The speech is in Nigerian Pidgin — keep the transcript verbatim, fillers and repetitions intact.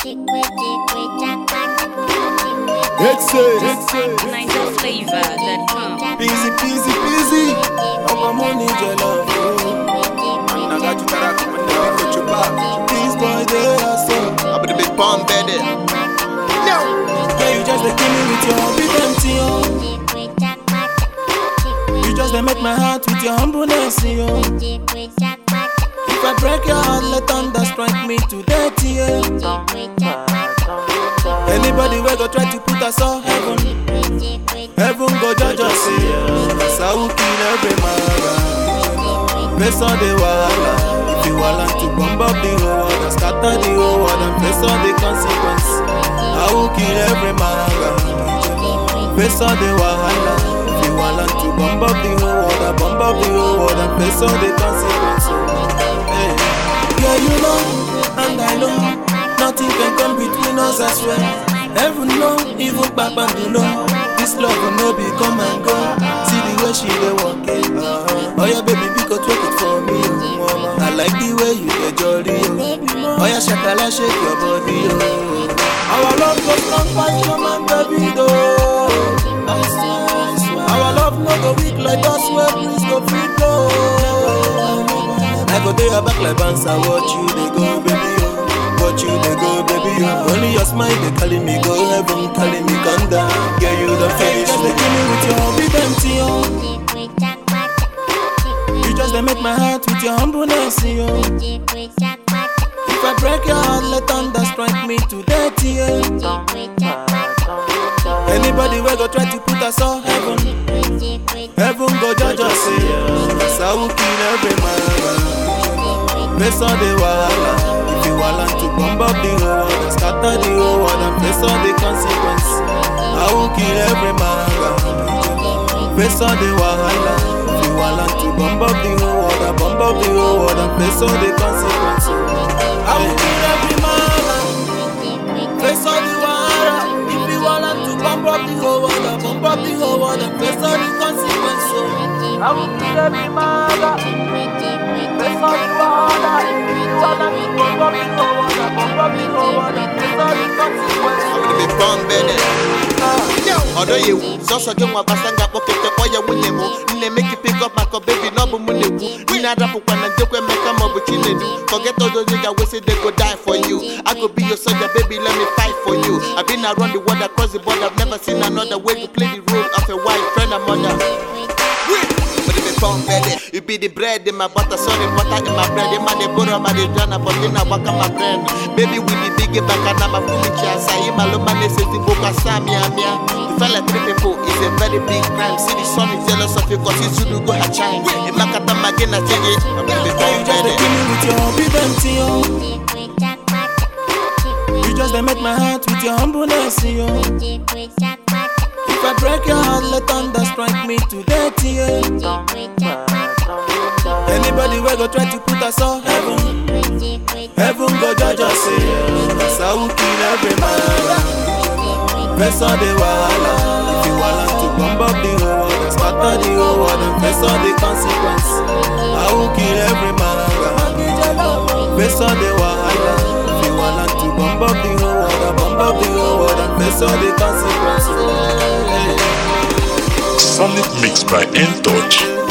Niger flavor that come. Busy, busy, busy. I'm a money jello. I got you that I come and never put you back. These boys, they are so. I'm the big bomb bedded. No. Yeah, you just they kill me with your big empty, oh. You just they make my heart with your humbleness, oh. If I break your heart, let thunder strike me to death, yeah. Anybody will go try to put us on heaven. Heaven go judge us, yeah. So we kill every man. Face on the wall. If you want to bomb up the whole world, scatter the whole world and face on the consequence. I will kill every man. Face on the wall. If you want to bomb up the whole world, bomb up the whole world and face on the consequence. Hey. Yeah, you know, and I know, nothing can come between us, I swear. Heaven know, even Papa below. This love will no be come and go. See the way she dey walk it. Uh-huh. Oh yeah, baby, because twerk it for me, oh. I like the way you dey jolly, oh. Oh yeah, shakala, shake your body, oh. Our love goes long past your man, baby, though. Our love no go weak like us, where please go free, though. I go dey your back like bouncer, watch you they go, baby, oh. Watch you they go, baby, oh. Only your smile they calling me go heaven, calling me come down. Yeah, you the finish, they kill me with your big empty, oh. You just they make my heart with your humbleness, oh. If I break your heart, let thunder strike me to death, yeah. Anybody will go try to put us on heaven. Heaven go judge us, yeah. So we kill every man. Face on the wall. If you want to bomb up the whole world, scatter the whole world and face on the consequence. I will kill every man. Face on the wall. If you want to bomb up the whole world, bomb up the whole world and face on the consequence. I will kill every man. Face on the wall. If you want to bomb up the whole world, bomb up the whole world and face on the consequence. I will kill every man. Face on the wall. I'm the big bomb bedded. Although you so so get my basanga pocket or your winning, make you pick up my baby number money. We not up when I joke and make a mob with you. Forget all those niggas we say they go die for you. I could be your soldier, baby, let me fight for you. I've been around the world, across the border, I've never seen another way to play the role of a wife, friend, and mother. You be the bread in my butter, sorry, butter in my bread. You man, they borrow my drana, but then I walk on my brain. Baby, we be big back and I'm a fool. Say, my loma, they say, Boka Samia, Mia. You fell like three people, it's a very big crime. See, the son is jealous of you because he's to go a chime. If I can't again, I take it. I'm going to be just kill me with your big empty, oh. You just they make my heart with your humbleness, oh. If I break your heart, let thunder strike me to death, yeah. Anybody will go try to put us on heaven. Heaven go judge us, yeah. So we kill every man. Face on the wall. If you want to bomb up the whole world, scatter the whole world and face on the consequence. I will kill every man. Face on the wall. If you want to bomb up the whole world, bomb up the whole world and face on the consequence. Solid mix by N-Touch.